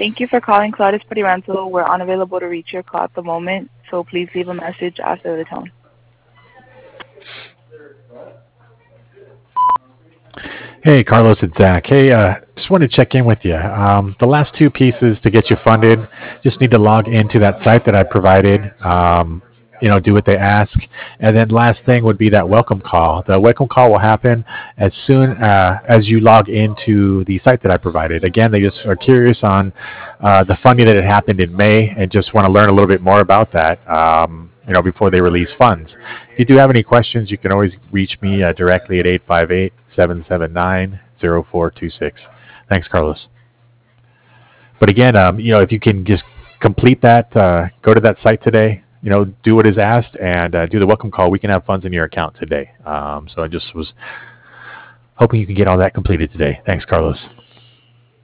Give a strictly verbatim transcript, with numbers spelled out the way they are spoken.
Thank you for calling Claudius Petty Rental. We're unavailable to reach your call at the moment, so please leave a message after the tone. Hey, Carlos, it's Zach. Hey, uh, just wanted to check in with you. Um, the last two pieces to get you funded, just need to log into that site that I provided. Um, you know, do what they ask, and then last thing would be that welcome call. The welcome call will happen as soon uh, as you log into the site that I provided. Again, they just are curious on uh, the funding that had happened in May and just want to learn a little bit more about that. Um, you know, before they release funds. If you do have any questions, you can always reach me uh, directly at eight five eight, seven seven nine, zero four two six. Thanks, Carlos. But again, um, you know, if you can just complete that, uh, go to that site today, you know, do what is asked and uh, do the welcome call. We can have funds in your account today. Um, so I just was hoping you can get all that completed today. Thanks, Carlos.